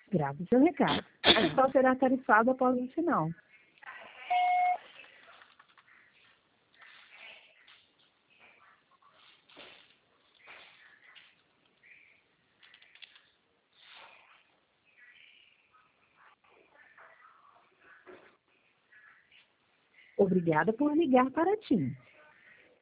Grave seu recado. Só será tarifado após o sinal. Obrigada por ligar para a TIM.